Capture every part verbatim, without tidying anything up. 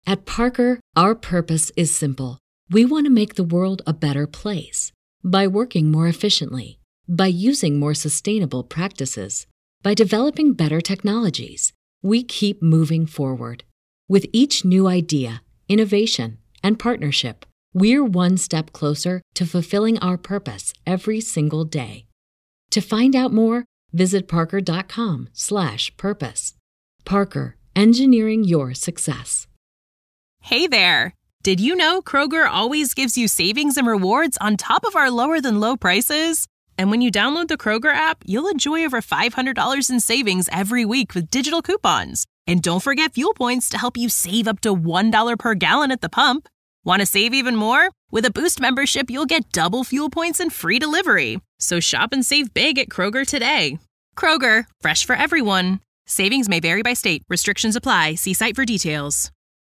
At Parker, our purpose is simple. We want to make the world a better place by working more efficiently, by using more sustainable practices, by developing better technologies. We keep moving forward. With each new idea, innovation, and partnership, we're one step closer to fulfilling our purpose every single day. To find out more, visit parker.com slash purpose. Parker, engineering your success. Hey there! Did you know Kroger always gives you savings and rewards on top of our lower-than-low prices? And when you download the Kroger app, you'll enjoy over five hundred dollars in savings every week with digital coupons. And don't forget fuel points to help you save up to one dollar per gallon at the pump. Want to save even more? With a Boost membership, you'll get double fuel points and free delivery. So shop and save big at Kroger today. Kroger, fresh for everyone. Savings may vary by state. Restrictions apply. See site for details.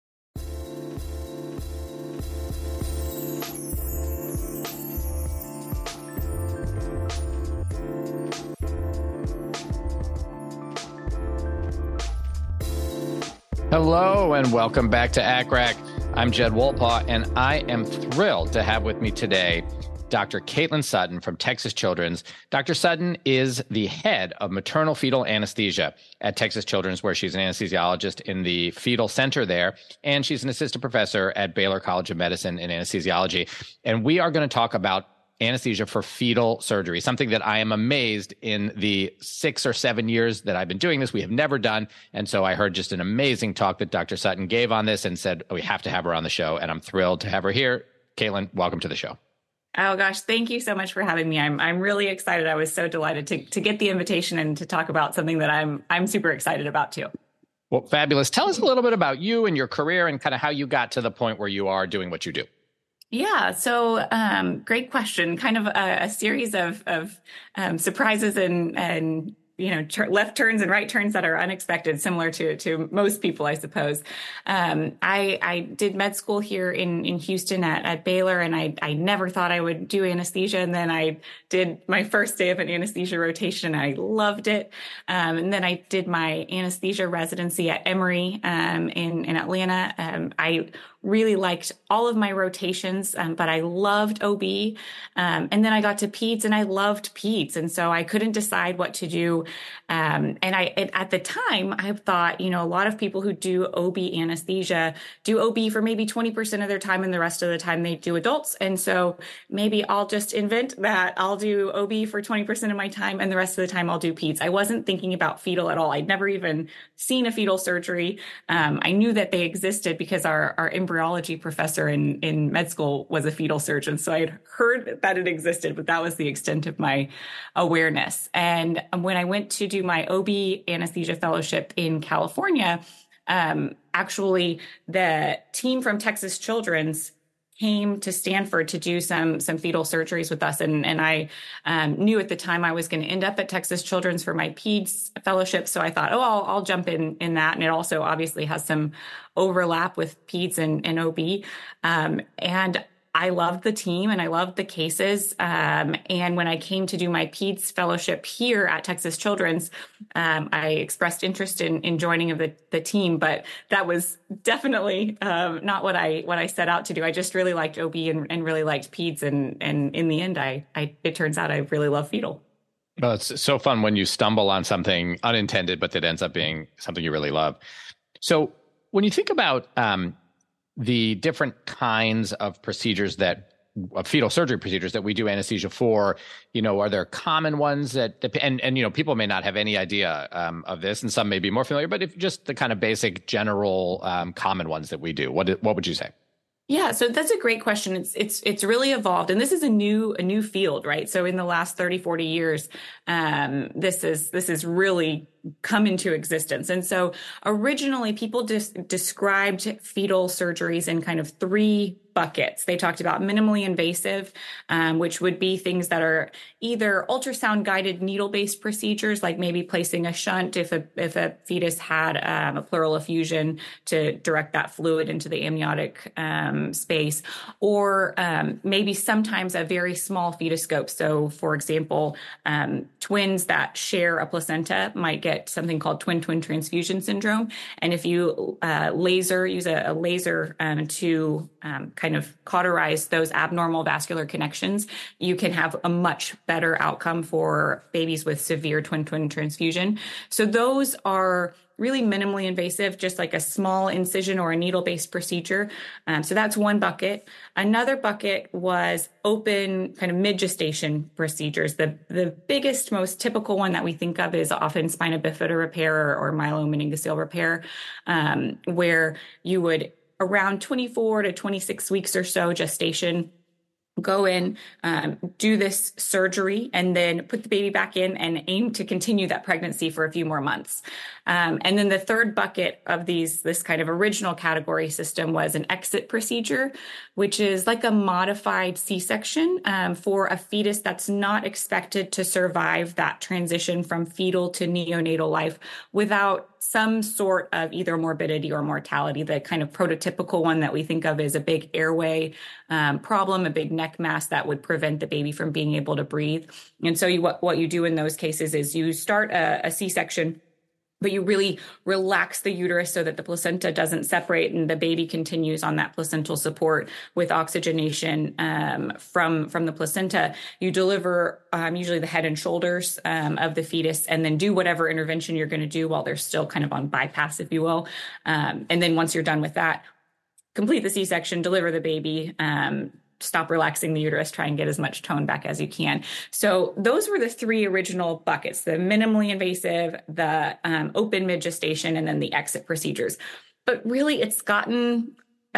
Hello and welcome back to A C R A C. I'm Jed Wolpaw, and I am thrilled to have with me today Doctor Caitlin Sutton from Texas Children's. Doctor Sutton is the head of maternal fetal anesthesia at Texas Children's, where she's an anesthesiologist in the fetal center there, and she's an assistant professor at Baylor College of Medicine in anesthesiology. And we are going to talk about anesthesia for fetal surgery, something that I am amazed in the six or seven years that I've been doing this, we have never done. And so I heard just an amazing talk that Doctor Sutton gave on this and said, oh, we have to have her on the show. And I'm thrilled to have her here. Caitlin, welcome to the show. Oh, gosh. Thank you so much for having me. I'm I'm really excited. I was so delighted to to get the invitation and to talk about something that I'm I'm super excited about, too. Well, fabulous. Tell us a little bit about you and your career and kind of how you got to the point where you are doing what you do. Yeah. So um, great question. Kind of a, a series of, of um, surprises and, and you know, tur- left turns and right turns that are unexpected, similar to to most people, I suppose. Um, I, I did med school here in, in Houston at, at Baylor, and I, I never thought I would do anesthesia. And then I did my first day of an anesthesia rotation, and I loved it. Um, and then I did my anesthesia residency at Emory um, in, in Atlanta. Um, I really liked all of my rotations, um, but I loved O B. Um, and then I got to peds, and I loved peds. And so I couldn't decide what to do. Um, and I, and at the time, I thought, you know, a lot of people who do O B anesthesia do O B for maybe twenty percent of their time, and the rest of the time they do adults. And so maybe I'll just invent that I'll do O B for twenty percent of my time, and the rest of the time I'll do peds. I wasn't thinking about fetal at all. I'd never even seen a fetal surgery. Um, I knew that they existed because our, our embryology professor in, in med school was a fetal surgeon. So I had heard that it existed, but that was the extent of my awareness. And when I went to do my O B anesthesia fellowship in California, um, actually the team from Texas Children's came to Stanford to do some some fetal surgeries with us. And, and I um, knew at the time I was going to end up at Texas Children's for my peds fellowship. So I thought, oh, I'll, I'll jump in in that. And it also obviously has some overlap with peds and, and O B. Um, and I loved the team and I loved the cases. Um, and when I came to do my peds fellowship here at Texas Children's, um, I expressed interest in, in joining of the, the team, but that was definitely um, not what I what I set out to do. I just really liked O B and, and really liked peds. And, and in the end, I, I it turns out I really love fetal. Well, it's so fun when you stumble on something unintended, but that ends up being something you really love. So when you think about um, the different kinds of procedures that of fetal surgery procedures that we do anesthesia for, you know, are there common ones that, and, and, you know, people may not have any idea um, of this and some may be more familiar, but if just the kind of basic general um, common ones that we do, what, what would you say? Yeah, so that's a great question. It's it's it's really evolved, and this is a new a new field, right? So in the last thirty, forty years, um, this is this is really come into existence. And so originally people just described fetal surgeries in kind of three buckets. They talked about minimally invasive, um, which would be things that are either ultrasound guided needle-based procedures, like maybe placing a shunt if a if a fetus had um, a pleural effusion to direct that fluid into the amniotic um, space, or um, maybe sometimes a very small fetoscope. So, for example, um, twins that share a placenta might get something called twin-twin transfusion syndrome, and if you uh, laser use a, a laser um, to um, kind of cauterize those abnormal vascular connections, you can have a much better outcome for babies with severe twin-twin transfusion. So those are really minimally invasive, just like a small incision or a needle-based procedure. Um, so that's one bucket. Another bucket was open kind of mid-gestation procedures. The, the biggest, most typical one that we think of is often spina bifida repair or, or myelomeningocele repair, um, where you would around twenty-four to twenty-six weeks or so gestation, go in, um, do this surgery, and then put the baby back in and aim to continue that pregnancy for a few more months. Um, and then the third bucket of these, this kind of original category system was an exit procedure, which is like a modified C-section um, for a fetus that's not expected to survive that transition from fetal to neonatal life without some sort of either morbidity or mortality. The kind of prototypical one that we think of is a big airway um, problem, a big neck mass that would prevent the baby from being able to breathe. And so you, what, what you do in those cases is you start a, a C-section, but you really relax the uterus so that the placenta doesn't separate and the baby continues on that placental support with oxygenation um, from, from the placenta. You deliver um, usually the head and shoulders um, of the fetus, and then do whatever intervention you're going to do while they're still kind of on bypass, if you will. Um, and then once you're done with that, complete the C-section, deliver the baby, um, stop relaxing the uterus, try and get as much tone back as you can. So those were the three original buckets: the minimally invasive, the um, open mid-gestation, and then the exit procedures. But really, it's gotten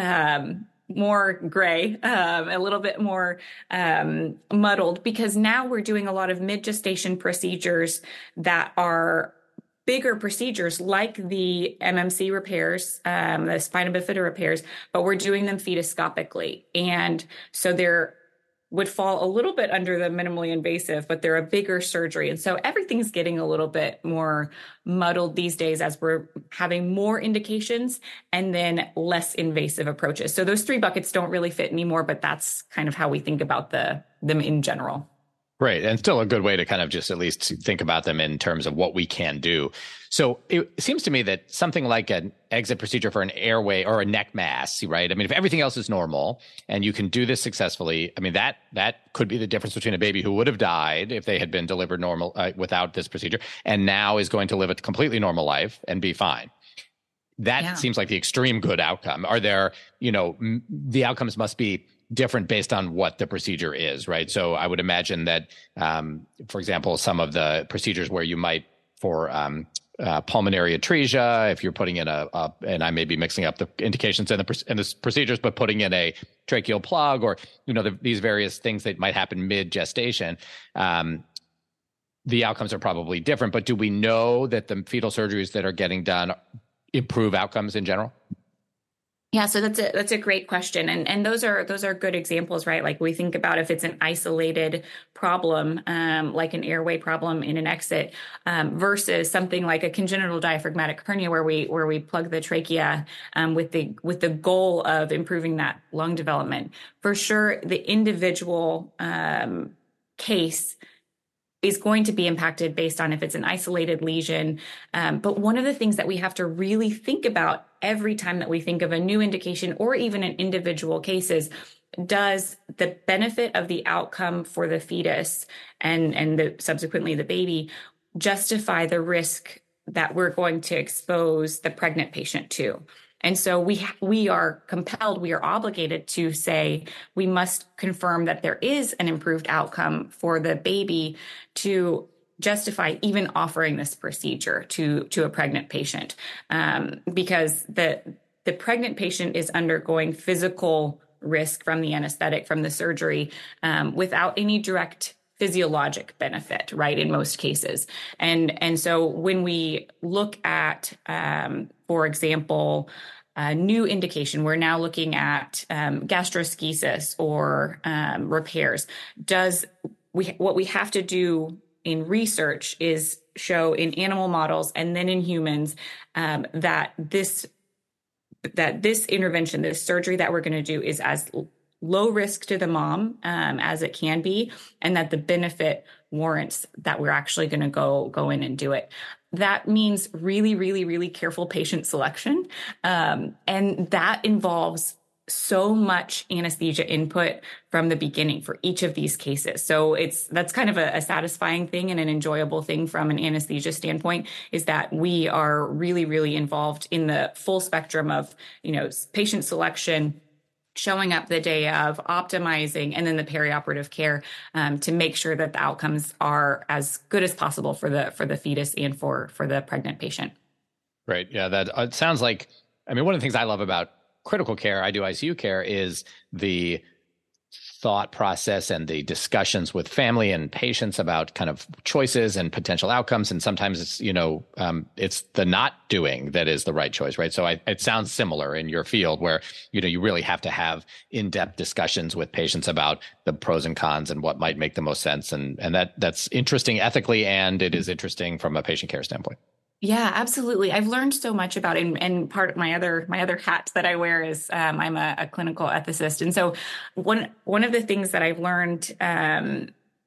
um, more gray, um, a little bit more um, muddled, because now we're doing a lot of mid-gestation procedures that are bigger procedures like the M M C repairs, um, the spina bifida repairs, but we're doing them fetoscopically. And so they're would fall a little bit under the minimally invasive, but they're a bigger surgery. And so everything's getting a little bit more muddled these days as we're having more indications and then less invasive approaches. So those three buckets don't really fit anymore, but that's kind of how we think about the them in general. Right. And still a good way to kind of just at least think about them in terms of what we can do. So it seems to me that something like an exit procedure for an airway or a neck mass, right? I mean, if everything else is normal and you can do this successfully, I mean, that that could be the difference between a baby who would have died if they had been delivered normal uh, without this procedure, and now is going to live a completely normal life and be fine. That yeah. seems like the extreme good outcome. Are there, you know, m- the outcomes must be different based on what the procedure is, right? So I would imagine that, um, for example, some of the procedures where you might, for um, uh, pulmonary atresia, if you're putting in a, a, and I may be mixing up the indications and the, and the procedures, but putting in a tracheal plug, or, you know, the, these various things that might happen mid-gestation, um, the outcomes are probably different. But do we know that the fetal surgeries that are getting done improve outcomes in general? Yeah, so that's a that's a great question, and and those are those are good examples, right? Like we think about if it's an isolated problem, um, like an airway problem in an exit, um, versus something like a congenital diaphragmatic hernia, where we where we plug the trachea um, with the with the goal of improving that lung development. For sure, the individual um, case is going to be impacted based on if it's an isolated lesion. Um, but one of the things that we have to really think about every time that we think of a new indication or even an individual case is, does the benefit of the outcome for the fetus and, and the, subsequently the baby justify the risk that we're going to expose the pregnant patient to? And so we we are compelled, we are obligated to say we must confirm that there is an improved outcome for the baby to justify even offering this procedure to, to a pregnant patient, um, because the the pregnant patient is undergoing physical risk from the anesthetic, from the surgery, um, without any direct physiologic benefit, right, in most cases. And and so when we look at, um, for example, a new indication. We're now looking at um, gastroschisis or um, repairs. Does we what we have to do in research is show in animal models and then in humans um, that this that this intervention, this surgery that we're going to do is as low risk to the mom um, as it can be, and that the benefit warrants that we're actually going to go go in and do it. That means really, really, really careful patient selection. Um, and that involves so much anesthesia input from the beginning for each of these cases. So it's that's kind of a, a satisfying thing and an enjoyable thing from an anesthesia standpoint, is that we are really, really involved in the full spectrum of, you know, patient selection, showing up the day of, optimizing, and then the perioperative care um, to make sure that the outcomes are as good as possible for the for the fetus and for for the pregnant patient. Right. Yeah. That uh, it sounds like. I mean, one of the things I love about critical care, I do I C U care, is the thought process and the discussions with family and patients about kind of choices and potential outcomes. And sometimes it's, you know, um, it's the not doing that is the right choice, right? So I, it sounds similar in your field where, you know, you really have to have in-depth discussions with patients about the pros and cons and what might make the most sense. And, and that that's interesting ethically, and it is interesting from a patient care standpoint. Yeah, absolutely. I've learned so much about it. And, and part of my other my other hat that I wear is um, I'm a, a clinical ethicist. And so one one of the things that I've learned um,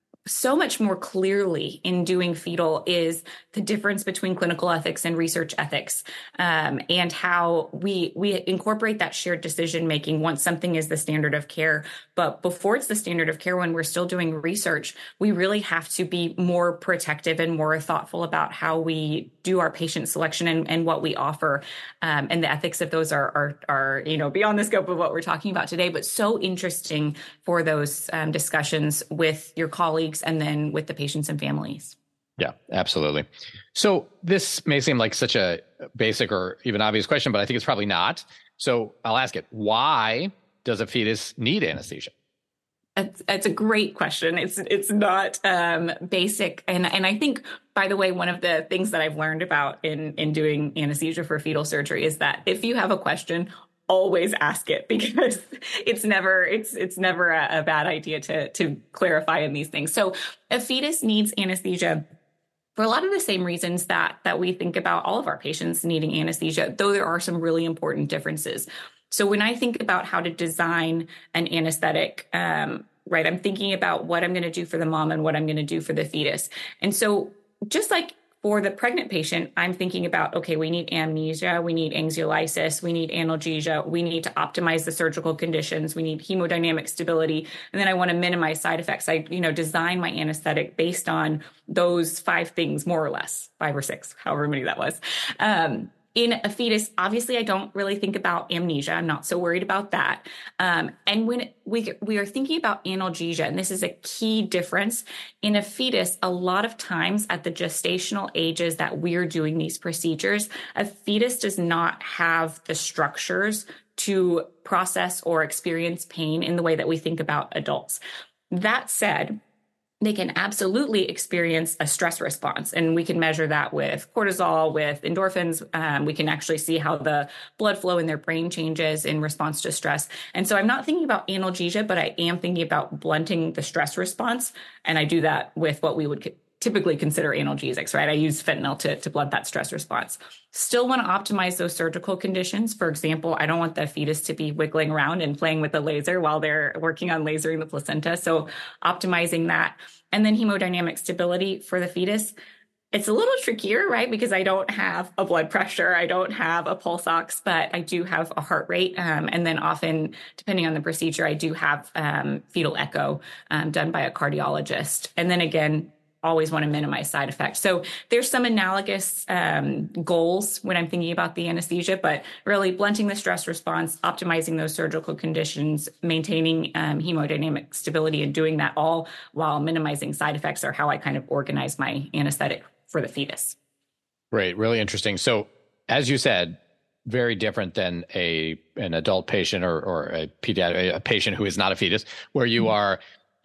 so much more clearly in doing fetal is the difference between clinical ethics and research ethics, um, and how we we incorporate that shared decision making once something is the standard of care. But before it's the standard of care, when we're still doing research, we really have to be more protective and more thoughtful about how we do our patient selection and, and what we offer. Um, and the ethics of those are, are, are, you know, beyond the scope of what we're talking about today, but so interesting for those um, discussions with your colleagues and then with the patients and families. Yeah, absolutely. So this may seem like such a basic or even obvious question, but I think it's probably not. So I'll ask it. Why does a fetus need anesthesia? It's, it's a great question. It's it's not um, basic. And, and I think, by the way, one of the things that I've learned about in, in doing anesthesia for fetal surgery is that if you have a question, always ask it, because it's never it's it's never a, a bad idea to to clarify in these things. So a fetus needs anesthesia for a lot of the same reasons that that we think about all of our patients needing anesthesia, though there are some really important differences. So when I think about how to design an anesthetic, um, right, I'm thinking about what I'm going to do for the mom and what I'm going to do for the fetus. And so just like for the pregnant patient, I'm thinking about, okay, we need amnesia, we need anxiolysis, we need analgesia, we need to optimize the surgical conditions, we need hemodynamic stability, and then I want to minimize side effects. I, you know, design my anesthetic based on those five things, more or less, five or six, however many that was. Um, In a fetus, obviously, I don't really think about amnesia. I'm not so worried about that. Um, and when we we are thinking about analgesia, and this is a key difference, in a fetus, a lot of times at the gestational ages that we're doing these procedures, a fetus does not have the structures to process or experience pain in the way that we think about adults. That said, they can absolutely experience a stress response. And we can measure that with cortisol, with endorphins. Um, we can actually see how the blood flow in their brain changes in response to stress. And so I'm not thinking about analgesia, but I am thinking about blunting the stress response. And I do that with what we would co- typically consider analgesics, right? I use fentanyl to, to blunt that stress response. Still want to optimize those surgical conditions. For example, I don't want the fetus to be wiggling around and playing with the laser while they're working on lasering the placenta. So optimizing that. And then hemodynamic stability for the fetus. It's a little trickier, right? Because I don't have a blood pressure, I don't have a pulse ox, but I do have a heart rate. Um, and then often, depending on the procedure, I do have um, fetal echo um, done by a cardiologist. And then again, always want to minimize side effects. So there's some analogous um, goals when I'm thinking about the anesthesia, but really blunting the stress response, optimizing those surgical conditions, maintaining um, hemodynamic stability, and doing that all while minimizing side effects are how I kind of organize my anesthetic for the fetus. Right. Really interesting. So as you said, very different than a an adult patient or, or a pediatric, a patient who is not a fetus, where you mm-hmm. are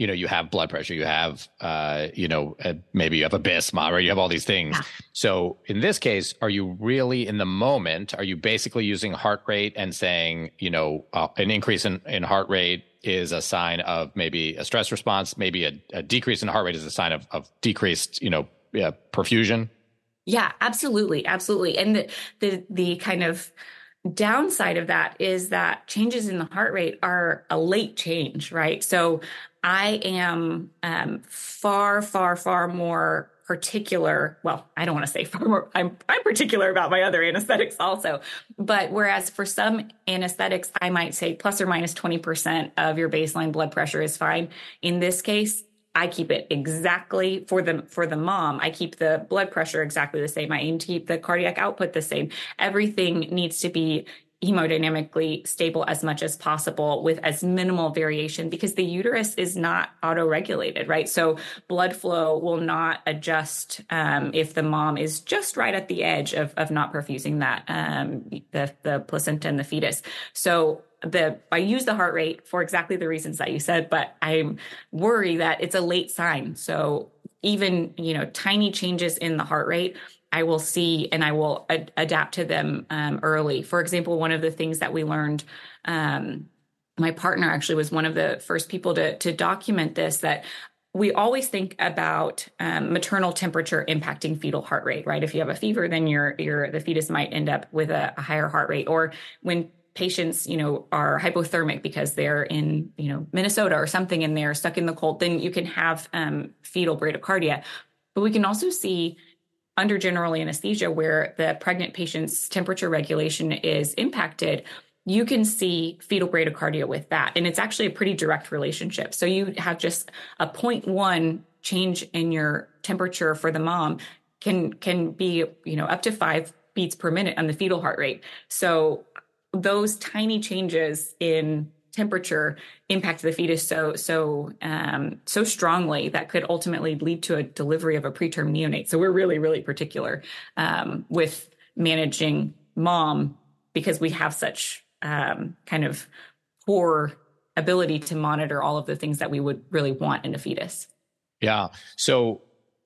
you know, you have blood pressure, you have, uh, you know, uh, maybe you have a B I S M, right? You have all these things. Yeah. So in this case, are you really in the moment? Are you basically using heart rate and saying, you know, uh, an increase in, in heart rate is a sign of maybe a stress response, maybe a, a decrease in heart rate is a sign of, of decreased, you know, yeah, perfusion? Yeah, absolutely. Absolutely. And the, the, the kind of downside of that is that changes in the heart rate are a late change, right? So I am um, far, far, far more particular. Well, I don't want to say far more. I'm, I'm particular about my other anesthetics also. But whereas for some anesthetics, I might say plus or minus twenty percent of your baseline blood pressure is fine. In this case, I keep it exactly for the for the mom. I keep the blood pressure exactly the same. I aim to keep the cardiac output the same. Everything needs to be hemodynamically stable as much as possible with as minimal variation, because the uterus is not auto-regulated, right? So blood flow will not adjust um, if the mom is just right at the edge of, of not perfusing that, um, the, the placenta and the fetus. So the I use the heart rate for exactly the reasons that you said, but I'm worried that it's a late sign. So even, you know, tiny changes in the heart rate, I will see and I will ad- adapt to them um, early. For example, one of the things that we learned, um, my partner actually was one of the first people to, to document this, that we always think about um, maternal temperature impacting fetal heart rate, right? If you have a fever, then your your the fetus might end up with a, a higher heart rate. Or when patients, you know, are hypothermic because they're in, you know, Minnesota or something and they're stuck in the cold, then you can have um, fetal bradycardia. But we can also see under general anesthesia where the pregnant patient's temperature regulation is impacted, you can see fetal bradycardia with that. And it's actually a pretty direct relationship. So you have just a zero point one change in your temperature for the mom can, can be, you know, up to five beats per minute on the fetal heart rate. So those tiny changes in temperature impact the fetus so so um, so strongly that could ultimately lead to a delivery of a preterm neonate. So we're really, really particular um, with managing mom because we have such um, kind of poor ability to monitor all of the things that we would really want in a fetus. Yeah. So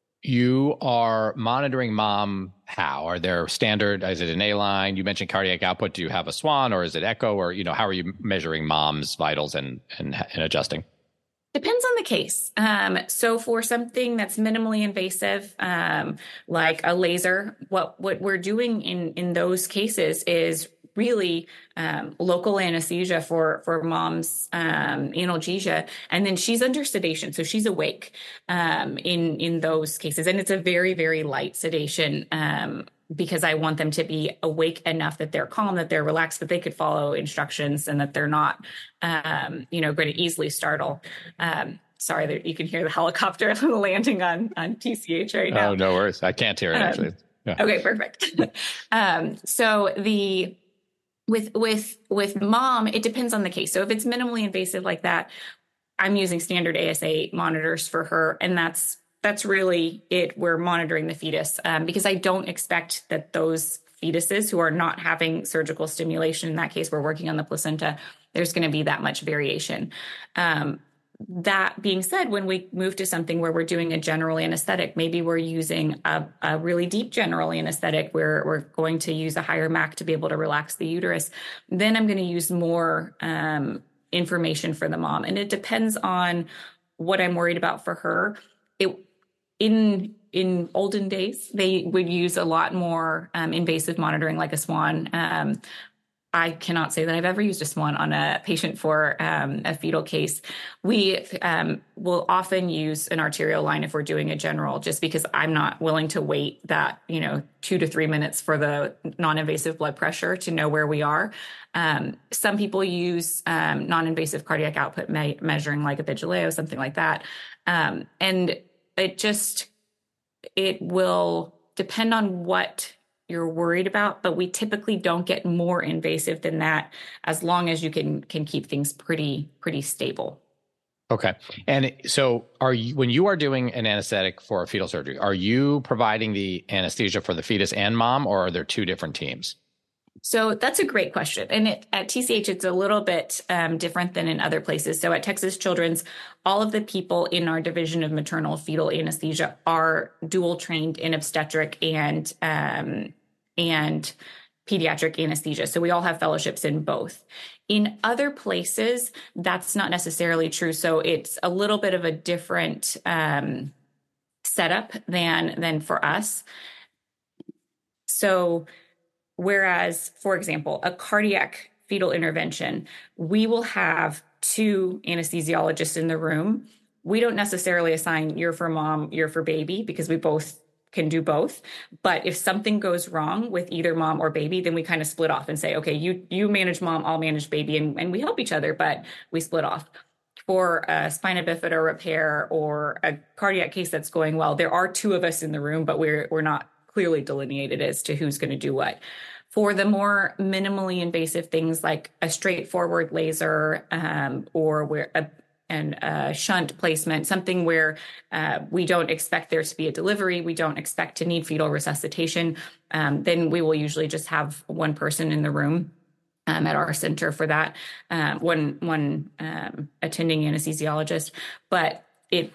you are monitoring mom how? Are there standard, is it an A-line? You mentioned cardiac output. Do you have a Swan or is it echo? Or, you know, how are you measuring mom's vitals and, and, and adjusting? Depends on the case. Um, so for something that's minimally invasive, um, like a laser, what, what we're doing in, in those cases is really um, local anesthesia for for mom's um, analgesia, and then she's under sedation, so she's awake um, in in those cases, and it's a very very light sedation um, because I want them to be awake enough that they're calm, that they're relaxed, that they could follow instructions, and that they're not um, you know going to easily startle. Um, sorry, that you can hear the helicopter landing on on T C H right now. Oh, no worries, I can't hear it actually. Yeah. Okay, perfect. um, so the With with with mom, it depends on the case. So if it's minimally invasive like that, I'm using standard A S A monitors for her, and that's that's really it. We're monitoring the fetus um, because I don't expect that those fetuses who are not having surgical stimulation, in that case, we're working on the placenta, there's going to be that much variation. Um, That being said, when we move to something where we're doing a general anesthetic, maybe we're using a, a really deep general anesthetic where we're going to use a higher M A C to be able to relax the uterus, then I'm going to use more um, information for the mom. And it depends on what I'm worried about for her. It, in in olden days, they would use a lot more um, invasive monitoring like a Swan. Um, I cannot say that I've ever used a Swan on a patient for um, a fetal case. We um, will often use an arterial line if we're doing a general, just because I'm not willing to wait that, you know, two to three minutes for the non-invasive blood pressure to know where we are. Um, some people use um, non-invasive cardiac output me- measuring like a Vigileo, something like that. Um, and it just, it will depend on what you're worried about, but we typically don't get more invasive than that as long as you can can keep things pretty pretty stable. Okay. And so are you, when you are doing an anesthetic for a fetal surgery, are you providing the anesthesia for the fetus and mom, or are there two different teams? So that's a great question. And it, at T C H, it's a little bit um, different than in other places. So at Texas Children's, all of the people in our division of maternal fetal anesthesia are dual trained in obstetric and um, and pediatric anesthesia. So we all have fellowships in both. In other places, that's not necessarily true. So it's a little bit of a different um, setup than than for us. So whereas, for example, a cardiac fetal intervention, we will have two anesthesiologists in the room. We don't necessarily assign you're for mom, you're for baby, because we both can do both. But if something goes wrong with either mom or baby, then we kind of split off and say, okay, you you manage mom, I'll manage baby, and, and we help each other, but we split off. For a spina bifida repair or a cardiac case that's going well, there are two of us in the room, but we're we're not clearly delineated as to who's going to do what. For the more minimally invasive things like a straightforward laser um, or where a, an, a shunt placement, something where uh, we don't expect there to be a delivery, we don't expect to need fetal resuscitation, um, then we will usually just have one person in the room um, at our center for that, um, one one um, attending anesthesiologist. But it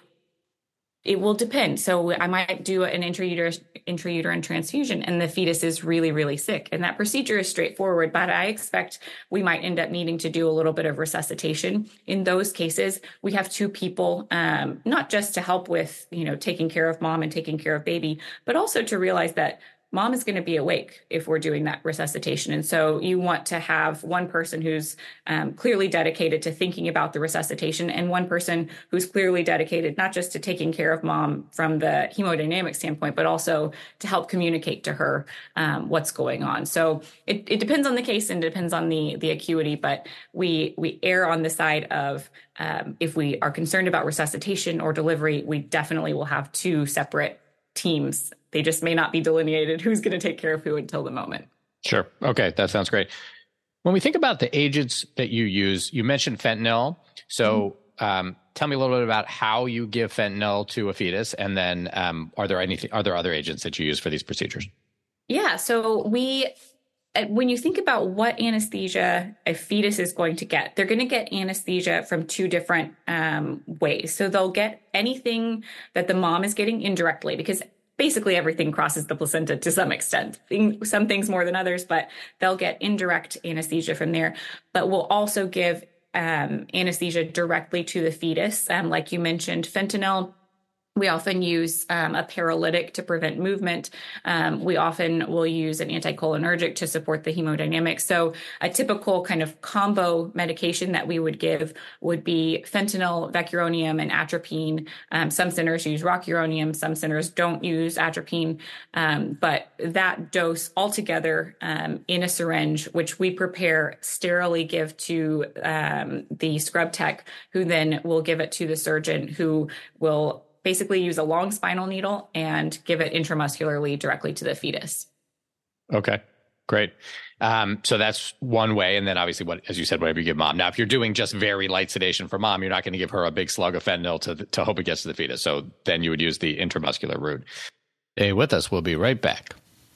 It will depend. So I might do an intrauterine, intrauterine transfusion and the fetus is really, really sick. And that procedure is straightforward, but I expect we might end up needing to do a little bit of resuscitation. In those cases, we have two people, um, not just to help with, you know, taking care of mom and taking care of baby, but also to realize that mom is going to be awake if we're doing that resuscitation. And so you want to have one person who's um, clearly dedicated to thinking about the resuscitation and one person who's clearly dedicated not just to taking care of mom from the hemodynamic standpoint, but also to help communicate to her um, what's going on. So it, it depends on the case and depends on the, the acuity, but we, we err on the side of um, if we are concerned about resuscitation or delivery, we definitely will have two separate teams. They just may not be delineated who's going to take care of who until the moment. Sure. Okay. That sounds great. When we think about the agents that you use, you mentioned fentanyl. So mm-hmm. um, tell me a little bit about how you give fentanyl to a fetus. And then um, are there anything, are there other agents that you use for these procedures? Yeah. So we, when you think about what anesthesia a fetus is going to get, they're going to get anesthesia from two different um, ways. So they'll get anything that the mom is getting indirectly, because basically everything crosses the placenta to some extent, some things more than others, but they'll get indirect anesthesia from there. But we'll also give um, anesthesia directly to the fetus. Um, like you mentioned, fentanyl. We often use um, a paralytic to prevent movement. Um, we often will use an anticholinergic to support the hemodynamics. So a typical kind of combo medication that we would give would be fentanyl, vecuronium, and atropine. Um, some centers use rocuronium. Some centers don't use atropine. Um, but that dose altogether um, in a syringe, which we prepare, sterilely give to um, the scrub tech, who then will give it to the surgeon, who will basically use a long spinal needle and give it intramuscularly directly to the fetus. Okay, great. Um, so that's one way. And then obviously, what, as you said, whatever you give mom. Now, if you're doing just very light sedation for mom, you're not going to give her a big slug of fentanyl to, to hope it gets to the fetus. So then you would use the intramuscular route. Stay with us. We'll be right back.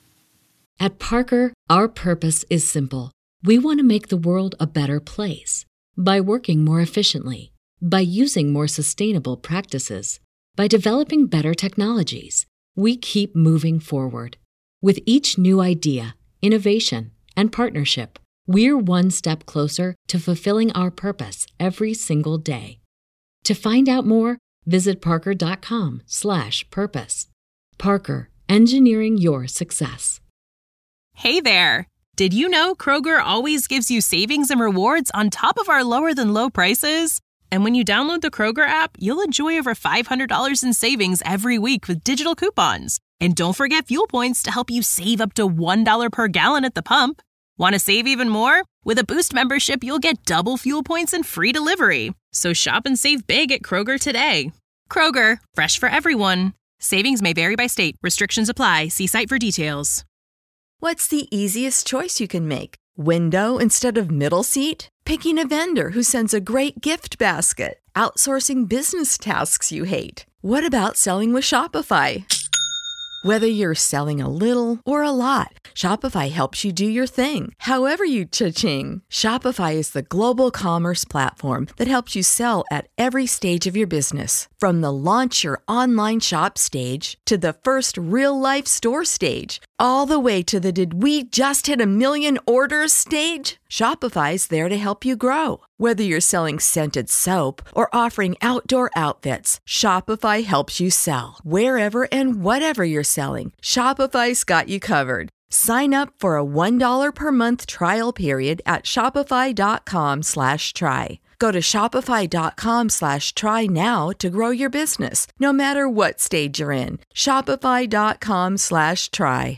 At Parker, our purpose is simple. We want to make the world a better place by working more efficiently, by using more sustainable practices, by developing better technologies. We keep moving forward. With each new idea, innovation, and partnership, we're one step closer to fulfilling our purpose every single day. To find out more, visit parker.com slash purpose. Parker, engineering your success. Hey there! Did you know Kroger always gives you savings and rewards on top of our lower than low prices? And when you download the Kroger app, you'll enjoy over five hundred dollars in savings every week with digital coupons. And don't forget fuel points to help you save up to one dollar per gallon at the pump. Want to save even more? With a Boost membership, you'll get double fuel points and free delivery. So shop and save big at Kroger today. Kroger, fresh for everyone. Savings may vary by state. Restrictions apply. See site for details. What's the easiest choice you can make? Window instead of middle seat? Picking a vendor who sends a great gift basket? Outsourcing business tasks you hate? What about selling with Shopify? Whether you're selling a little or a lot, Shopify helps you do your thing, however you cha-ching. Shopify is the global commerce platform that helps you sell at every stage of your business. From the launch your online shop stage to the first real-life store stage, all the way to the did we just hit a million orders stage. Shopify's there to help you grow. Whether you're selling scented soap or offering outdoor outfits, Shopify helps you sell. Wherever and whatever you're selling, Shopify's got you covered. Sign up for a one dollar per month trial period at shopify.com slash try. Go to shopify.com slash try now to grow your business, no matter what stage you're in. Shopify.com slash try.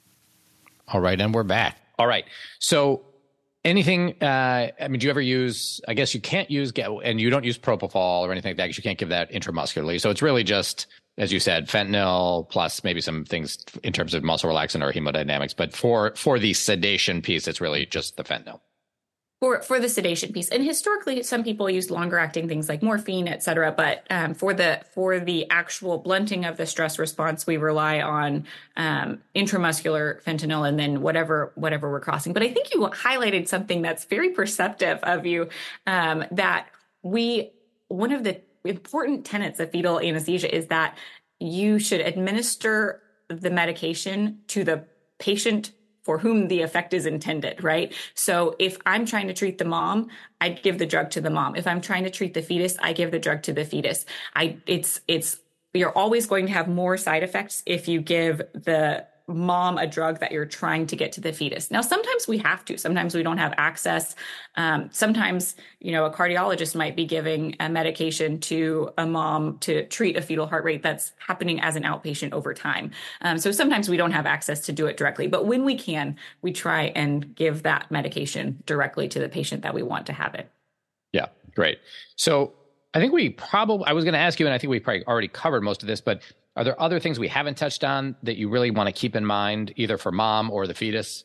All right, and we're back. All right, so anything, uh, I mean, do you ever use, I guess you can't use, and you don't use propofol or anything like that because you can't give that intramuscularly. So it's really just, as you said, fentanyl plus maybe some things in terms of muscle relaxant or hemodynamics. But for, for the sedation piece, it's really just the fentanyl. For for the sedation piece, and historically, some people use longer acting things like morphine, et cetera. But um, for the for the actual blunting of the stress response, we rely on um, intramuscular fentanyl, and then whatever whatever we're crossing. But I think you highlighted something that's very perceptive of you. Um, that we one of the important tenets of fetal anesthesia is that you should administer the medication to the patient for whom the effect is intended, right? So if I'm trying to treat the mom, I give the drug to the mom. If I'm trying to treat the fetus, I give the drug to the fetus. I, it's, it's, you're always going to have more side effects if you give the mom a drug that you're trying to get to the fetus. Now, sometimes we have to, sometimes we don't have access. Um, sometimes, you know, a cardiologist might be giving a medication to a mom to treat a fetal heart rate that's happening as an outpatient over time. Um, so sometimes we don't have access to do it directly, but when we can, we try and give that medication directly to the patient that we want to have it. Yeah, great. So I think we probably, I was going to ask you, and I think we probably already covered most of this, but are there other things we haven't touched on that you really want to keep in mind, either for mom or the fetus?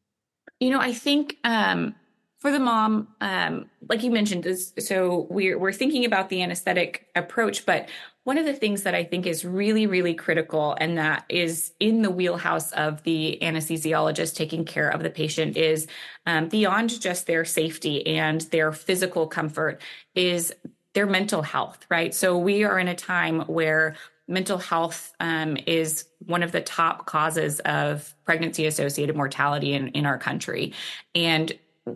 You know, I think um, for the mom, um, like you mentioned, is, so we're we're thinking about the anesthetic approach, but one of the things that I think is really, really critical, and that is in the wheelhouse of the anesthesiologist taking care of the patient, is um, beyond just their safety and their physical comfort, is their mental health, right? So we are in a time where mental health um, is one of the top causes of pregnancy-associated mortality in, in our country. And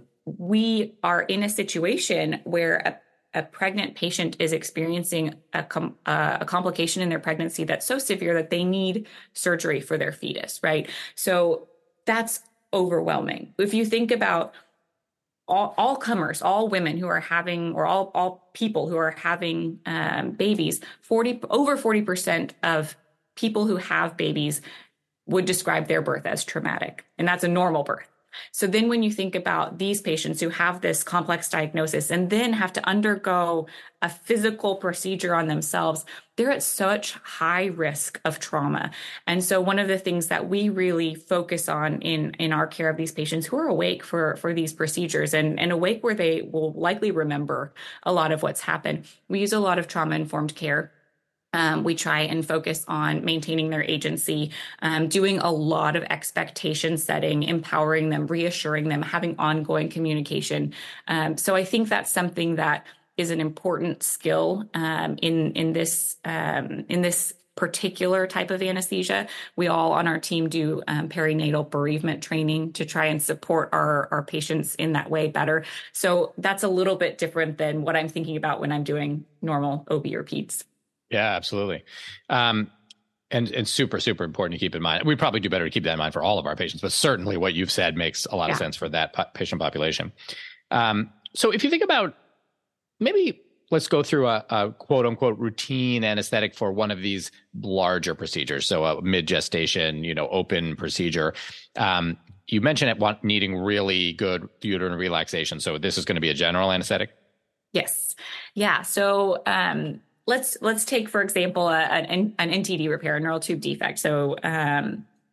we are in a situation where a, a pregnant patient is experiencing a, com- uh, a complication in their pregnancy that's so severe that they need surgery for their fetus, right? So that's overwhelming. If you think about all, all comers, all women who are having, or all, all people who are having um, babies, forty over forty percent of people who have babies would describe their birth as traumatic, and that's a normal birth. So then when you think about these patients who have this complex diagnosis and then have to undergo a physical procedure on themselves, they're at such high risk of trauma. And so one of the things that we really focus on in, in our care of these patients who are awake for, for these procedures and, and awake where they will likely remember a lot of what's happened, we use a lot of trauma-informed care. Um, we try and focus on maintaining their agency, um, doing a lot of expectation setting, empowering them, reassuring them, having ongoing communication. Um, so I think that's something that is an important skill um, in in this um, in this particular type of anesthesia. We all on our team do um, perinatal bereavement training to try and support our, our patients in that way better. So that's a little bit different than what I'm thinking about when I'm doing normal O B or peds. Yeah, absolutely. Um, and, and super, super important to keep in mind. We probably do better to keep that in mind for all of our patients, but certainly what you've said makes a lot yeah. of sense for that po- patient population. Um, so if you think about, maybe let's go through a, a quote unquote routine anesthetic for one of these larger procedures. So a mid-gestation, you know, open procedure. Um, you mentioned it want, needing really good uterine relaxation. So this is going to be a general anesthetic? Yes. Yeah. So, um, Let's let's take, for example, a, an, an N T D repair, a neural tube defect. So um,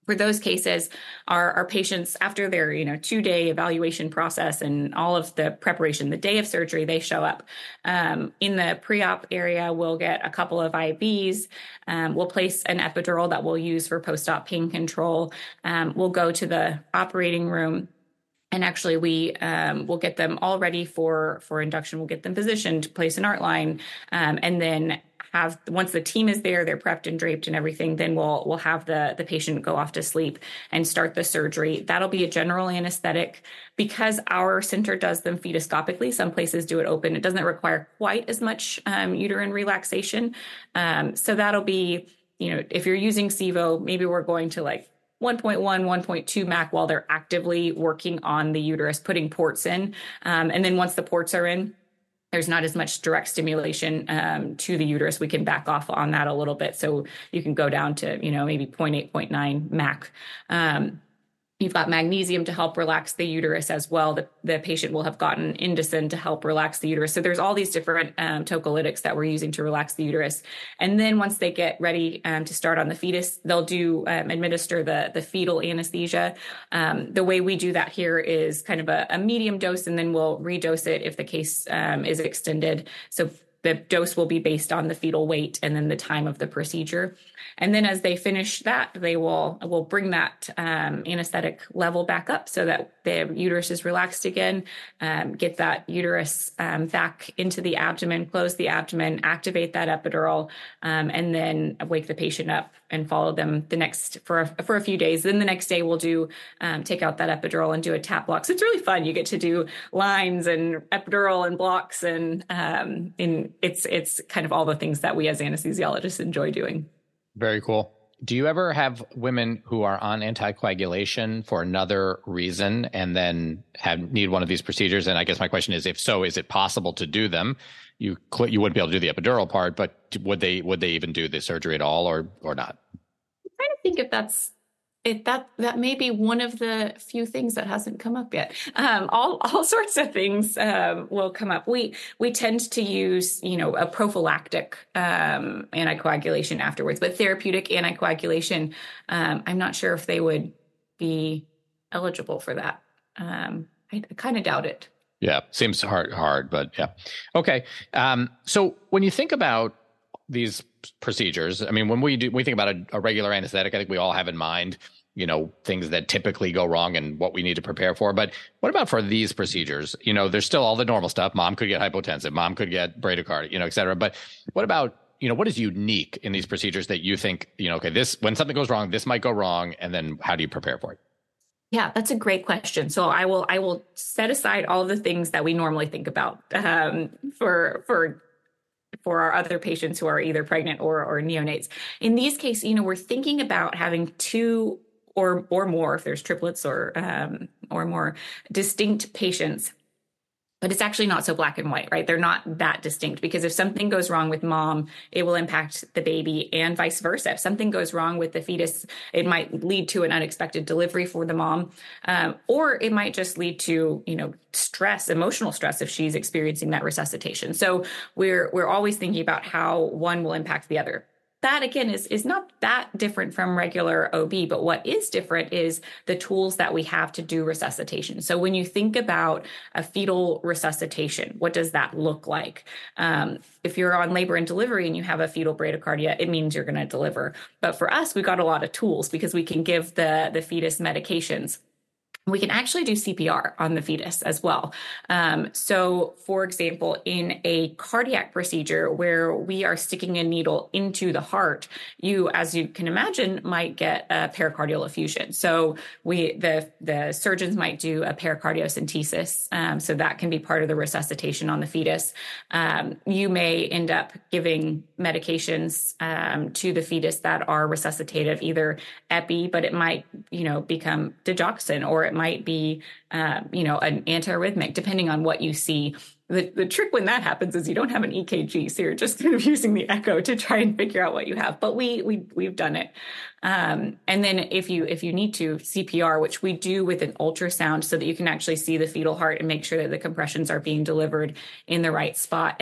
For those cases, our, our patients, after their, you know, two-day evaluation process and all of the preparation, the day of surgery, they show up. Um, in the pre-op area, we'll get a couple of I Vs. Um, we'll place an epidural that we'll use for post-op pain control. Um, we'll go to the operating room. And actually, we um, will get them all ready for, for induction. We'll get them positioned, place an art line, um, and then have, once the team is there, they're prepped and draped and everything, then we'll we'll have the, the patient go off to sleep and start the surgery. That'll be a general anesthetic. Because our center does them fetoscopically, some places do it open. It doesn't require quite as much um, uterine relaxation. Um, so that'll be, you know, if you're using SIVO, maybe we're going to like one point one, one point two M A C while they're actively working on the uterus, putting ports in. Um, and then once the ports are in, there's not as much direct stimulation um, to the uterus. We can back off on that a little bit. So you can go down to, you know, maybe zero point eight, zero point nine M A C. Um, You've got magnesium to help relax the uterus as well. The, the patient will have gotten Indocin to help relax the uterus. So there's all these different um, tocolytics that we're using to relax the uterus. And then once they get ready um, to start on the fetus, they'll do um, administer the, the fetal anesthesia. Um, the way we do that here is kind of a, a medium dose, and then we'll redose it if the case um, is extended. So the dose will be based on the fetal weight and then the time of the procedure. And then as they finish that, they will will bring that um, anesthetic level back up so that the uterus is relaxed again, um, get that uterus um, back into the abdomen, close the abdomen, activate that epidural, um, and then wake the patient up and follow them the next for a, for a few days. Then the next day we'll do um, take out that epidural and do a tap block. So it's really fun. You get to do lines and epidural and blocks, and um, in it's it's kind of all the things that we as anesthesiologists enjoy doing. Very cool. Do you ever have women who are on anticoagulation for another reason and then have need one of these procedures? And I guess my question is, if so, is it possible to do them? You cl- you wouldn't be able to do the epidural part, but would they would they even do the surgery at all, or or not? I'm trying to think if that's it. That that may be one of the few things that hasn't come up yet. Um, all all sorts of things um, will come up. We we tend to use you know a prophylactic um, anticoagulation afterwards, but therapeutic anticoagulation, um, I'm not sure if they would be eligible for that. Um, I, I kind of doubt it. Yeah, seems hard, hard, but yeah. Okay. Um, so when you think about these procedures, I mean, when we do, we think about a, a regular anesthetic, I think we all have in mind, you know, things that typically go wrong and what we need to prepare for. But what about for these procedures? You know, there's still all the normal stuff. Mom could get hypotensive, mom could get bradycardia, you know, et cetera. But what about, you know, what is unique in these procedures that you think, you know, okay, this, when something goes wrong, this might go wrong. And then how do you prepare for it? Yeah, that's a great question. So I will I will set aside all of the things that we normally think about um, for for for our other patients who are either pregnant or or neonates. In these cases, you know, we're thinking about having two or or more, if there's triplets or um, or more distinct patients. But it's actually not so black and white, right? They're not that distinct, because if something goes wrong with mom, it will impact the baby, and vice versa. If something goes wrong with the fetus, it might lead to an unexpected delivery for the mom, um, or it might just lead to, you know, stress, emotional stress if she's experiencing that resuscitation. So we're we're always thinking about how one will impact the other. That, again, is, is not that different from regular O B, but what is different is the tools that we have to do resuscitation. So when you think about a fetal resuscitation, what does that look like? Um, if you're on labor and delivery and you have a fetal bradycardia, it means you're going to deliver. But for us, we've got a lot of tools because we can give the, the fetus medications. We can actually do C P R on the fetus as well. Um, so, for example, in a cardiac procedure where we are sticking a needle into the heart, you, as you can imagine, might get a pericardial effusion. So, we the the surgeons might do a pericardiocentesis. Um, so that can be part of the resuscitation on the fetus. Um, you may end up giving medications um, to the fetus that are resuscitative, either epi, but it might, you know, become digoxin, or it might be, uh, you know, an antiarrhythmic, depending on what you see. The, the trick when that happens is you don't have an E K G, so you're just kind of using the echo to try and figure out what you have. But we we we've done it. Um, and then if you if you need to, C P R, which we do with an ultrasound, so that you can actually see the fetal heart and make sure that the compressions are being delivered in the right spot. And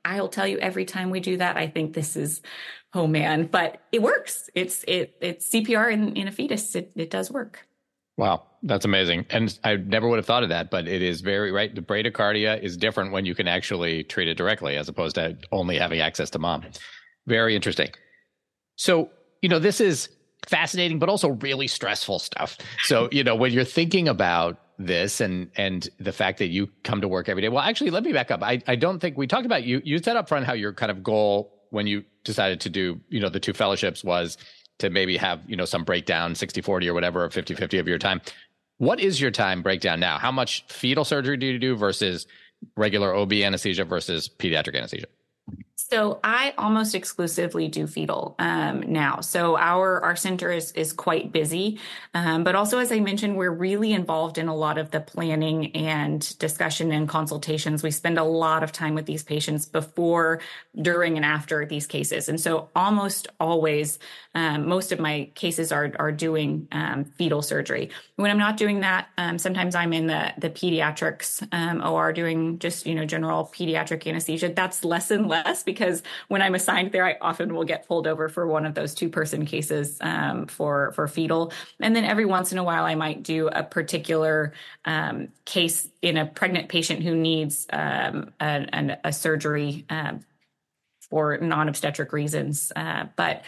I'll tell you every time we do that, I think this is, oh man, but it works. It's, it, it's C P R in, in a fetus. It, it does work. Wow, that's amazing. And I never would have thought of that, but it is very right. The bradycardia is different when you can actually treat it directly as opposed to only having access to mom. Very interesting. So, you know, this is fascinating, but also really stressful stuff. So, you know, when you're thinking about this and and the fact that you come to work every day, well, actually, let me back up. I, I don't think we talked about you. You said up front how your kind of goal when you decided to do, you know, the two fellowships was to maybe have, you know, some breakdown, sixty forty or whatever, or fifty fifty of your time. What is your time breakdown now? How much fetal surgery do you do versus regular O B anesthesia versus pediatric anesthesia? So I almost exclusively do fetal um, now. So our our center is is quite busy, um, but also, as I mentioned, we're really involved in a lot of the planning and discussion and consultations. We spend a lot of time with these patients before, during, and after these cases. And so almost always, um, most of my cases are are doing um, fetal surgery. When I'm not doing that, um, sometimes I'm in the the pediatrics um, O R doing just, you know, general pediatric anesthesia. That's less and less because when I'm assigned there, I often will get pulled over for one of those two person cases um, for, for fetal. And then every once in a while, I might do a particular um, case in a pregnant patient who needs um, a, an, a surgery um, for non-obstetric reasons. Uh, but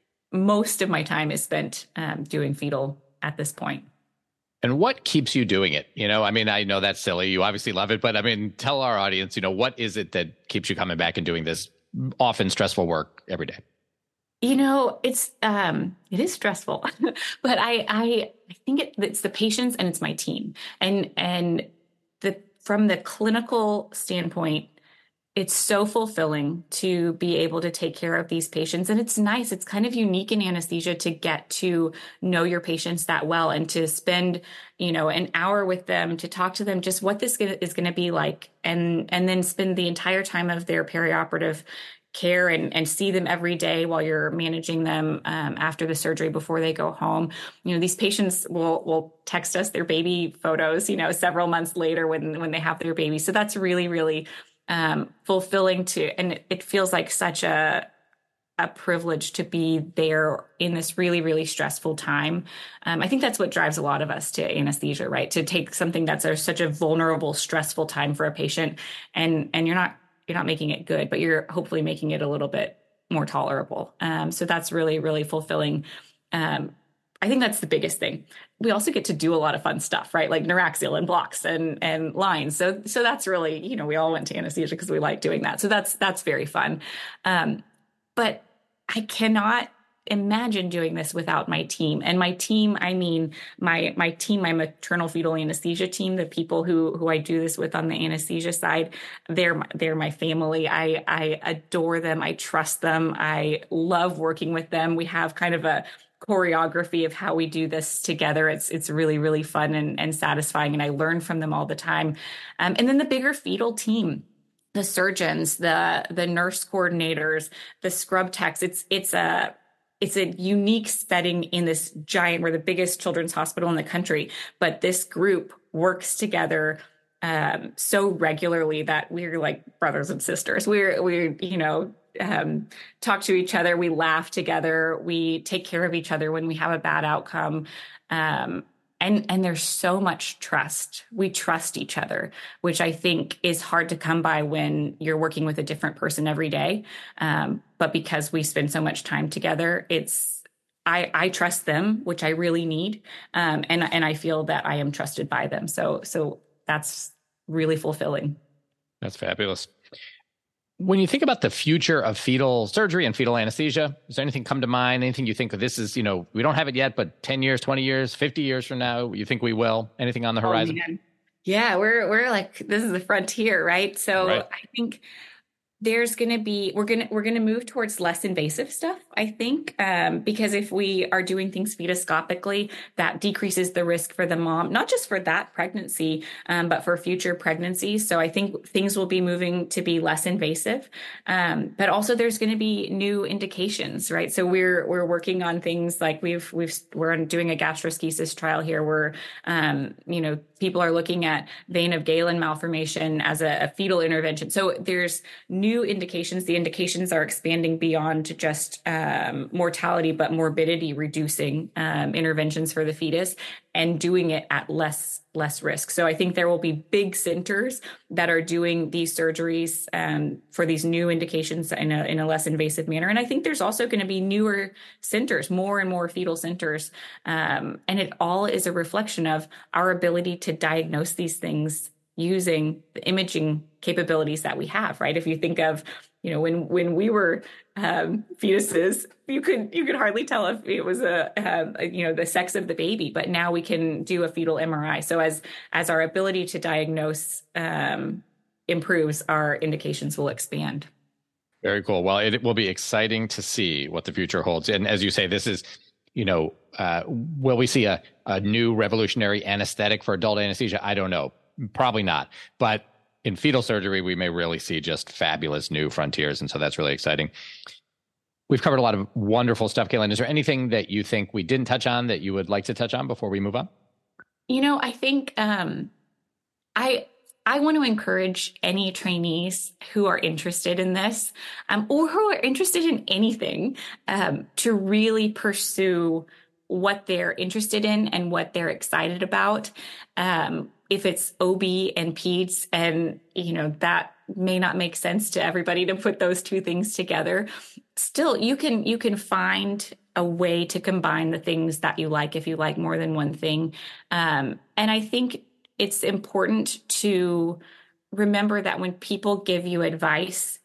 most of my time is spent um, doing fetal at this point. And what keeps you doing it? You know, I mean, I know that's silly. You obviously love it, but I mean, tell our audience, you know, what is it that keeps you coming back and doing this often stressful work every day? You know, it's, um, it is stressful, but I, I, I think it, it's the patients and it's my team. And, and the, from the clinical standpoint, it's so fulfilling to be able to take care of these patients. And it's nice. It's kind of unique in anesthesia to get to know your patients that well and to spend, you know, an hour with them, to talk to them, just what this is going to be like. And, and then spend the entire time of their perioperative care and, and see them every day while you're managing them um, after the surgery before they go home. You know, these patients will, will text us their baby photos, you know, several months later when, when they have their baby. So that's really, really Um, fulfilling to, and it, it feels like such a, a privilege to be there in this really, really stressful time. Um, I think that's what drives a lot of us to anesthesia, right? To take something that's a, such a vulnerable, stressful time for a patient, and and you're not you're not making it good, but you're hopefully making it a little bit more tolerable. Um, so that's really, really fulfilling. Um, I think that's the biggest thing. We also get to do a lot of fun stuff, right? Like neuraxial and blocks and, and lines. So, so that's really, you know, we all went to anesthesia because we like doing that. So that's, that's very fun. Um, but I cannot imagine doing this without my team. And my team, I mean, my, my team, my maternal fetal anesthesia team, the people who, who I do this with on the anesthesia side, they're, they're my family. I, I adore them. I trust them. I love working with them. We have kind of a choreography of how we do this together. It's it's really, really fun and, and satisfying. And I learn from them all the time. Um, and then the bigger fetal team, the surgeons, the the nurse coordinators, the scrub techs, it's it's a it's a unique setting in this giant, we're the biggest children's hospital in the country, but this group works together um, so regularly that we're like brothers and sisters. We're, we're, you know, um, talk to each other. We laugh together. We take care of each other when we have a bad outcome. Um, and, and there's so much trust. We trust each other, which I think is hard to come by when you're working with a different person every day. Um, but because we spend so much time together, it's, I, I trust them, which I really need. Um, and, and I feel that I am trusted by them. So, so that's really fulfilling. That's fabulous. When you think about the future of fetal surgery and fetal anesthesia, does there anything come to mind? Anything you think this is, you know, we don't have it yet, but ten years, twenty years, fifty years from now, you think we will? Anything on the horizon? Oh, yeah, we're we're like, this is the frontier, right? So right. I think there's going to be, we're going to, we're going to move towards less invasive stuff, I think, um, because if we are doing things fetoscopically, that decreases the risk for the mom, not just for that pregnancy, um, but for future pregnancies. So I think things will be moving to be less invasive. Um, but also there's going to be new indications, right? So we're, we're working on things like we've, we've, we're doing a gastroschisis trial here. We're, um, you know, people are looking at vein of Galen malformation as a, a fetal intervention. So there's new indications. The indications are expanding beyond just um, mortality, but morbidity reducing um, interventions for the fetus, and doing it at less less risk. So I think there will be big centers that are doing these surgeries um, for these new indications in a, in a less invasive manner. And I think there's also going to be newer centers, more and more fetal centers. Um, and it all is a reflection of our ability to diagnose these things using the imaging capabilities that we have, right? If you think of, you know, when when we were um, fetuses, you could you could hardly tell if it was a, a you know the sex of the baby, but now we can do a fetal M R I. So as as our ability to diagnose um, improves, our indications will expand. Very cool. Well, it will be exciting to see what the future holds. And as you say, this is, you know, uh, will we see a, a new revolutionary anesthetic for adult anesthesia? I don't know. Probably not. But in fetal surgery, we may really see just fabulous new frontiers. And so that's really exciting. We've covered a lot of wonderful stuff, Caitlin. Is there anything that you think we didn't touch on that you would like to touch on before we move on? You know, I think um, I I want to encourage any trainees who are interested in this um, or who are interested in anything um, to really pursue what they're interested in and what they're excited about. Um, if it's O B and peds, and, you know, that may not make sense to everybody to put those two things together. Still, you can, you can find a way to combine the things that you like if you like more than one thing. Um, and I think it's important to remember that when people give you advice,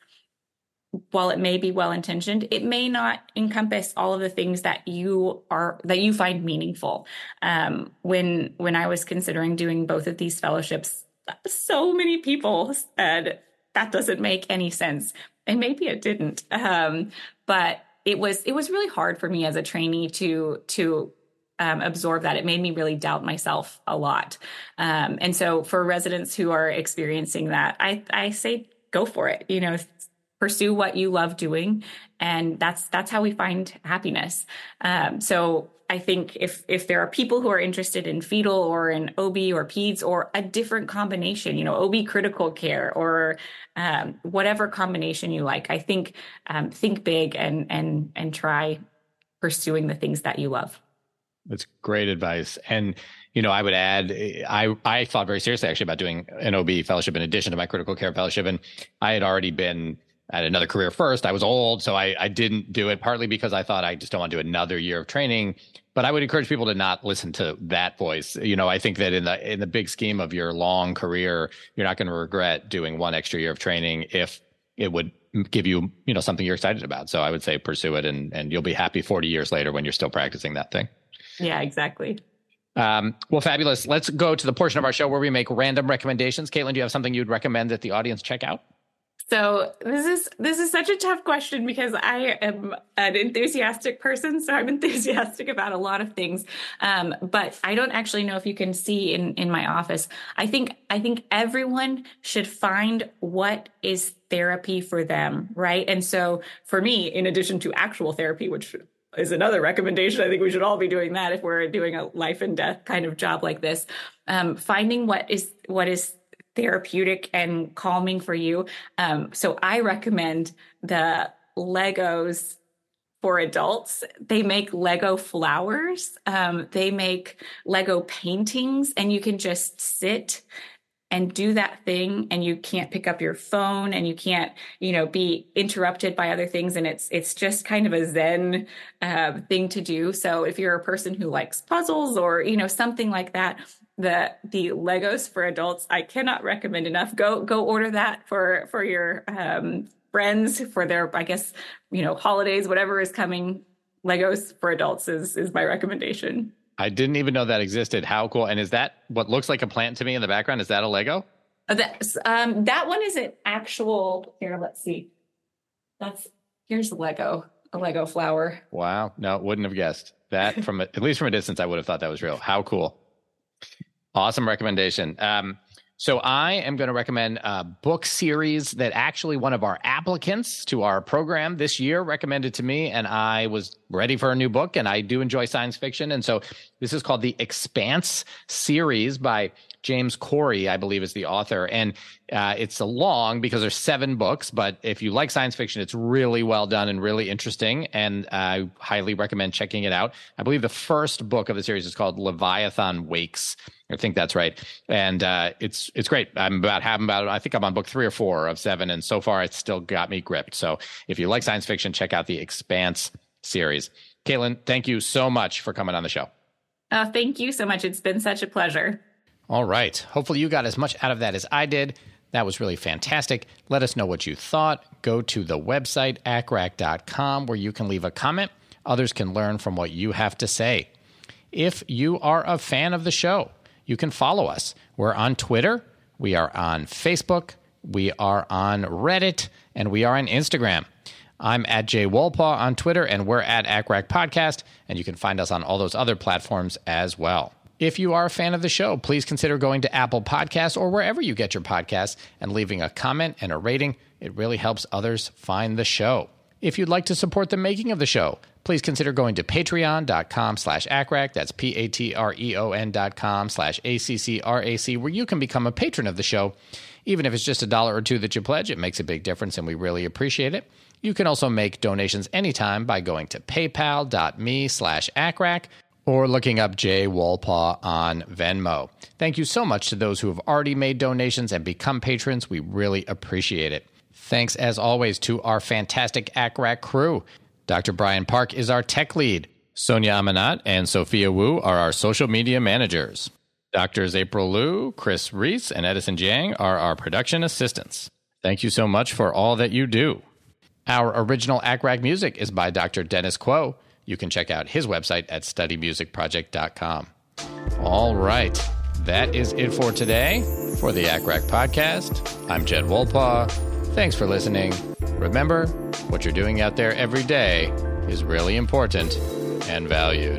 while it may be well-intentioned, it may not encompass all of the things that you are, that you find meaningful. Um, when, when I was considering doing both of these fellowships, so many people said, that doesn't make any sense. And maybe it didn't. Um, but it was, it was really hard for me as a trainee to, to, um, absorb that. It made me really doubt myself a lot. Um, and so for residents who are experiencing that, I, I say, go for it. You know, pursue what you love doing. And that's, that's how we find happiness. Um, so I think if, if there are people who are interested in fetal or in O B or peds or a different combination, you know, O B critical care or, um, whatever combination you like, I think, um, think big and, and, and try pursuing the things that you love. That's great advice. And, you know, I would add, I, I thought very seriously actually about doing an O B fellowship in addition to my critical care fellowship. And I had already been at another career first. I was old, so I, I didn't do it, partly because I thought I just don't want to do another year of training. But I would encourage people to not listen to that voice. You know, I think that in the in the big scheme of your long career, you're not going to regret doing one extra year of training if it would give you, you know, something you're excited about. So I would say pursue it, and and you'll be happy forty years later when you're still practicing that thing. Yeah, exactly. Um, well, fabulous. Let's go to the portion of our show where we make random recommendations. Caitlin, do you have something you'd recommend that the audience check out? So this is this is such a tough question because I am an enthusiastic person, so I'm enthusiastic about a lot of things. Um, but I don't actually know if you can see in, in my office. I think I think everyone should find what is therapy for them, right? And so for me, in addition to actual therapy, which is another recommendation, I think we should all be doing that if we're doing a life and death kind of job like this. Um, finding what is what is therapeutic and calming for you. Um, so I recommend the Legos for adults. They make Lego flowers. Um, they make Lego paintings, and you can just sit and do that thing, and you can't pick up your phone, and you can't, you know, be interrupted by other things. And it's, it's just kind of a Zen uh, thing to do. So if you're a person who likes puzzles or, you know, something like that, the, the Legos for adults, I cannot recommend enough. Go, go order that for, for your um, friends for their, I guess, you know, holidays, whatever is coming. Legos for adults is, is my recommendation. I didn't even know that existed. How cool. And is that what looks like a plant to me in the background? Is that a Lego? Uh, that, um, that one is an actual, here, let's see. That's, here's the Lego, a Lego flower. Wow. No, wouldn't have guessed that from, a, at least from a distance. I would have thought that was real. How cool. Awesome recommendation. Um, so I am going to recommend a book series that actually one of our applicants to our program this year recommended to me, and I was ready for a new book, and I do enjoy science fiction. And so this is called The Expanse series by James Corey, I believe, is the author. And uh, it's a long because there's seven books. But if you like science fiction, it's really well done and really interesting. And I highly recommend checking it out. I believe the first book of the series is called Leviathan Wakes. I think that's right. And uh, it's it's great. I'm about half about I think I'm on book three or four of seven. And so far, it's still got me gripped. So if you like science fiction, check out the Expanse series. Caitlin, thank you so much for coming on the show. Oh, thank you so much. It's been such a pleasure. All right. Hopefully you got as much out of that as I did. That was really fantastic. Let us know what you thought. Go to the website, A C R A C dot com, where you can leave a comment. Others can learn from what you have to say. If you are a fan of the show, you can follow us. We're on Twitter. We are on Facebook. We are on Reddit. And we are on Instagram. I'm at Jay Wolpaw on Twitter, and we're at A C R A C Podcast. And you can find us on all those other platforms as well. If you are a fan of the show, please consider going to Apple Podcasts or wherever you get your podcasts and leaving a comment and a rating. It really helps others find the show. If you'd like to support the making of the show, please consider going to patreon.com slash ACRAC. That's P-A-T-R-E-O-N dot com slash A-C-C-R-A-C, where you can become a patron of the show. Even if it's just a dollar or two that you pledge, it makes a big difference, and we really appreciate it. You can also make donations anytime by going to paypal.me slash ACRAC or looking up Jay Wolpaw on Venmo. Thank you so much to those who have already made donations and become patrons. We really appreciate it. Thanks, as always, to our fantastic A C R A C crew. Doctor Brian Park is our tech lead. Sonia Amanat and Sophia Wu are our social media managers. Doctors April Liu, Chris Reese, and Edison Jiang are our production assistants. Thank you so much for all that you do. Our original A C R A C music is by Doctor Dennis Quo. You can check out his website at study music project dot com. All right. That is it for today. For the A C R A C podcast, I'm Jed Wolpaw. Thanks for listening. Remember, what you're doing out there every day is really important and valued.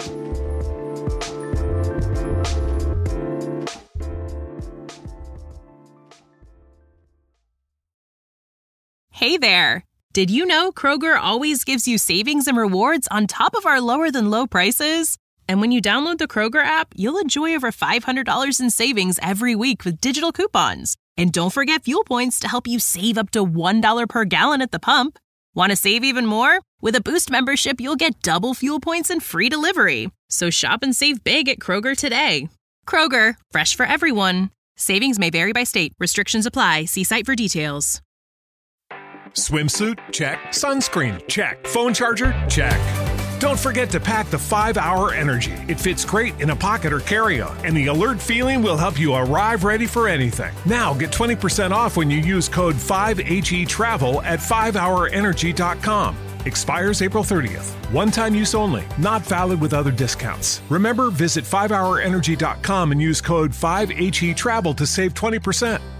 Hey there. Did you know Kroger always gives you savings and rewards on top of our lower than low prices? And when you download the Kroger app, you'll enjoy over five hundred dollars in savings every week with digital coupons. And don't forget fuel points to help you save up to one dollar per gallon at the pump. Want to save even more? With a Boost membership, you'll get double fuel points and free delivery. So shop and save big at Kroger today. Kroger, fresh for everyone. Savings may vary by state. Restrictions apply. See site for details. Swimsuit? Check. Sunscreen? Check. Phone charger? Check. Don't forget to pack the five hour Energy. It fits great in a pocket or carry-on, and the alert feeling will help you arrive ready for anything. Now get twenty percent off when you use code five H E travel at five hour energy dot com. Expires April thirtieth. One-time use only. Not valid with other discounts. Remember, visit five hour energy dot com and use code five H E travel to save twenty percent.